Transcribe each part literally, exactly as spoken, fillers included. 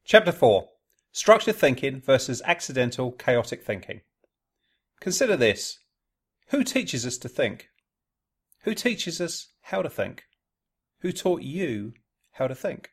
Chapter four. Structured Thinking versus Accidental Chaotic Thinking. Consider this. Who teaches us to think? Who teaches us how to think? Who taught you how to think?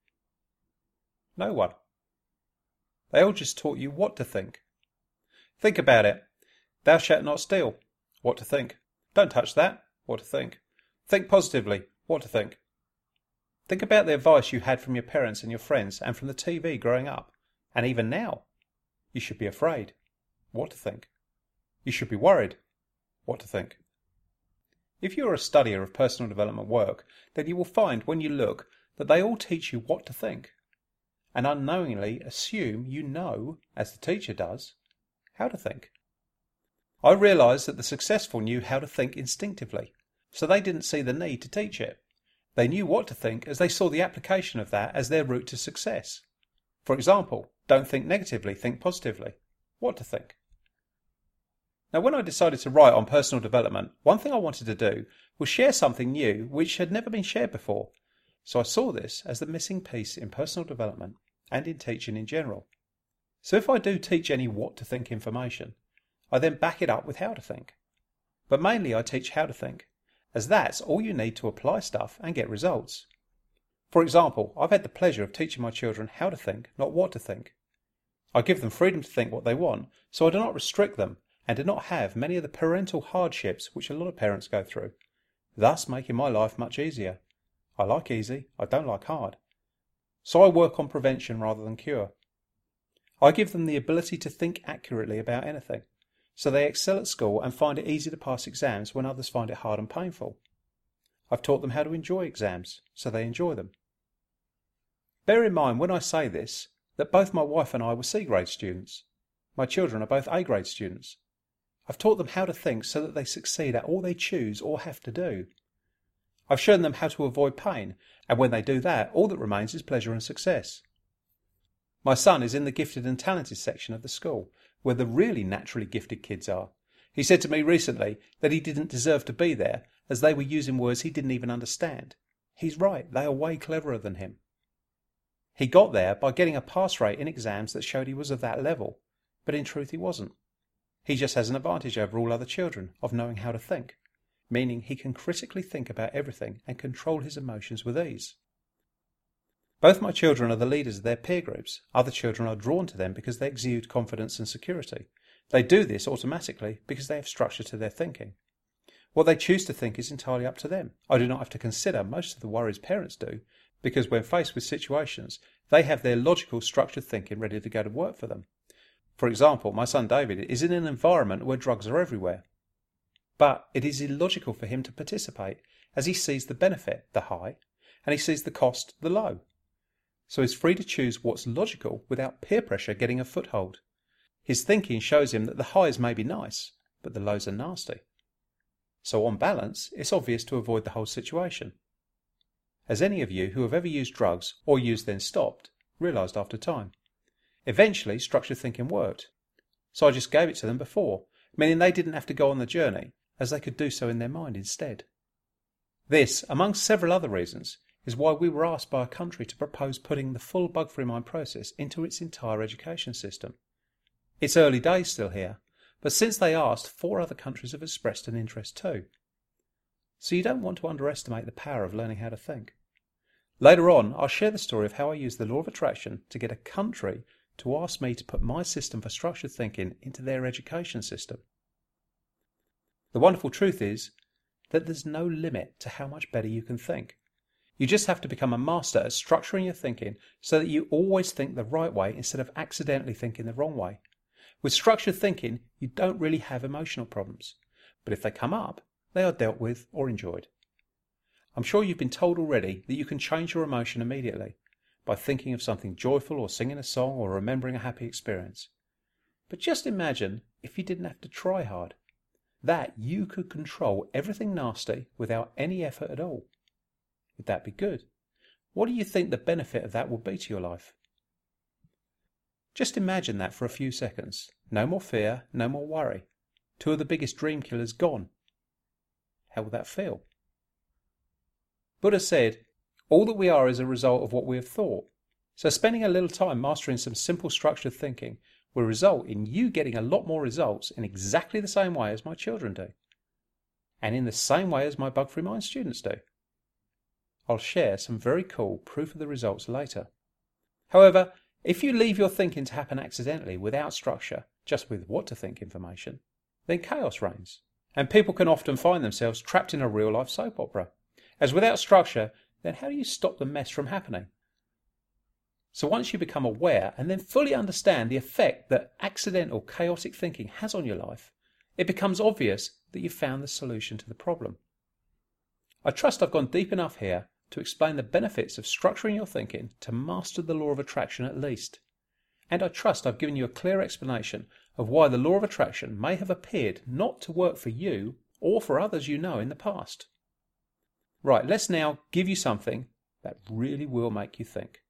No one. They all just taught you what to think. Think about it. Thou shalt not steal. What to think? Don't touch that. What to think? Think positively. What to think? Think about the advice you had from your parents and your friends and from the T V growing up. And even now. You should be afraid. What to think? You should be worried. What to think? If you are a studier of personal development work, then you will find when you look that they all teach you what to think, and unknowingly assume you know, as the teacher does, how to think. I realised that the successful knew how to think instinctively, so they didn't see the need to teach it. They knew what to think as they saw the application of that as their route to success. For example, don't think negatively, think positively. What to think? Now, when I decided to write on personal development, one thing I wanted to do was share something new which had never been shared before. So I saw this as the missing piece in personal development and in teaching in general. So if I do teach any what to think information, I then back it up with how to think. But mainly I teach how to think, as that's all you need to apply stuff and get results. For example, I've had the pleasure of teaching my children how to think, not what to think. I give them freedom to think what they want, so I do not restrict them and do not have many of the parental hardships which a lot of parents go through, thus making my life much easier. I like easy, I don't like hard. So I work on prevention rather than cure. I give them the ability to think accurately about anything, so they excel at school and find it easy to pass exams when others find it hard and painful. I've taught them how to enjoy exams, so they enjoy them. Bear in mind when I say this, that both my wife and I were C grade students. My children are both A grade students. I've taught them how to think so that they succeed at all they choose or have to do. I've shown them how to avoid pain, and when they do that, all that remains is pleasure and success. My son is in the gifted and talented section of the school, where the really naturally gifted kids are. He said to me recently that he didn't deserve to be there, as they were using words he didn't even understand. He's right, they are way cleverer than him. He got there by getting a pass rate in exams that showed he was of that level, but in truth he wasn't. He just has an advantage over all other children of knowing how to think, meaning he can critically think about everything and control his emotions with ease. Both my children are the leaders of their peer groups. Other children are drawn to them because they exude confidence and security. They do this automatically because they have structure to their thinking. What they choose to think is entirely up to them. I do not have to consider most of the worries parents do, because when faced with situations, they have their logical, structured thinking ready to go to work for them. For example, my son David is in an environment where drugs are everywhere. But it is illogical for him to participate, as he sees the benefit, the high, and he sees the cost, the low. So he's free to choose what's logical without peer pressure getting a foothold. His thinking shows him that the highs may be nice, but the lows are nasty. So on balance, it's obvious to avoid the whole situation. As any of you who have ever used drugs, or used then stopped, realised after time. Eventually, structured thinking worked. So I just gave it to them before, meaning they didn't have to go on the journey, as they could do so in their mind instead. This, among several other reasons, is why we were asked by a country to propose putting the full bug-free mind process into its entire education system. It's early days still here, but since they asked, four other countries have expressed an interest too. So you don't want to underestimate the power of learning how to think. Later on, I'll share the story of how I used the law of attraction to get a country to ask me to put my system for structured thinking into their education system. The wonderful truth is that there's no limit to how much better you can think. You just have to become a master at structuring your thinking so that you always think the right way instead of accidentally thinking the wrong way. With structured thinking, you don't really have emotional problems, but if they come up, they are dealt with or enjoyed. I'm sure you've been told already that you can change your emotion immediately by thinking of something joyful or singing a song or remembering a happy experience. But just imagine if you didn't have to try hard, that you could control everything nasty without any effort at all. Would that be good? What do you think the benefit of that would be to your life? Just imagine that for a few seconds. No more fear, no more worry. Two of the biggest dream killers gone. How would that feel? Buddha said, all that we are is a result of what we have thought. So spending a little time mastering some simple structured thinking will result in you getting a lot more results in exactly the same way as my children do, and in the same way as my Bug-Free Mind students do. I'll share some very cool proof of the results later. However, if you leave your thinking to happen accidentally without structure, just with what to think information, then chaos reigns, and people can often find themselves trapped in a real-life soap opera. As without structure, then how do you stop the mess from happening? So once you become aware and then fully understand the effect that accidental chaotic thinking has on your life, it becomes obvious that you've found the solution to the problem. I trust I've gone deep enough here to explain the benefits of structuring your thinking to master the law of attraction at least. And I trust I've given you a clear explanation of why the law of attraction may have appeared not to work for you or for others you know in the past. Right, let's now give you something that really will make you think.